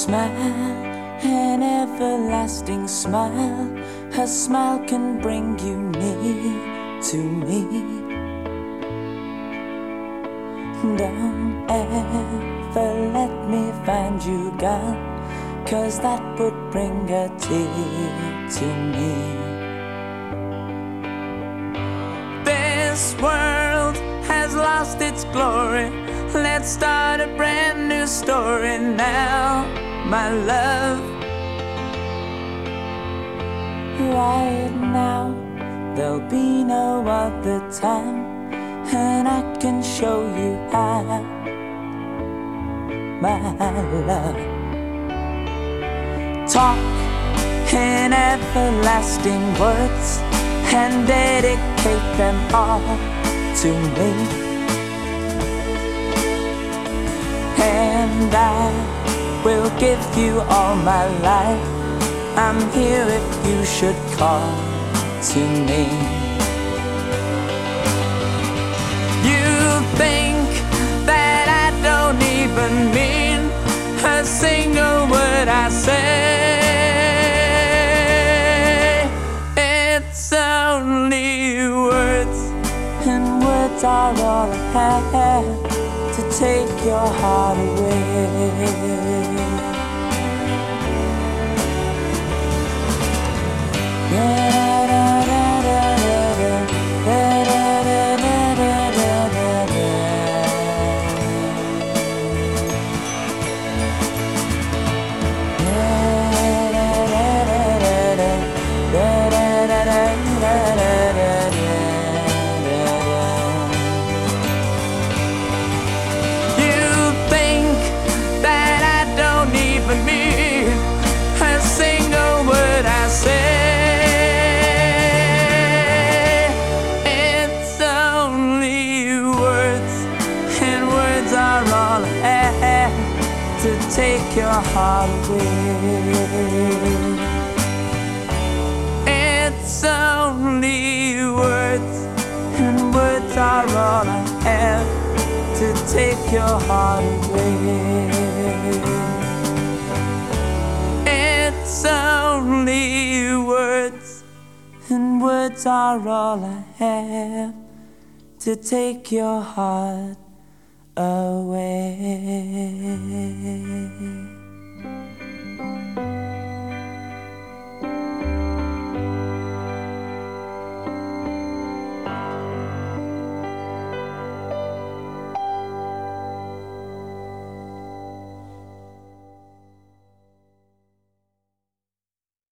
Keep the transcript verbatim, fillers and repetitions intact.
smile, an everlasting smile. Her smile can bring you near to me. Don't ever let me find you gone, 'cause that would bring a tear to me. This world has lost its glory. Let's start a brand new story now, my love. Right now, there'll be no other time, and I can show you how, my love. Talk in everlasting words and dedicate them all to me, and I will give you all my life. I'm here if you should call to me. You think that I don't even mean a single word I say. It's only words, and words are all I have to take your heart away. To take your heart away. It's only words, and words are all I have to take your heart away. It's only words, and words are all I have to take your heart away.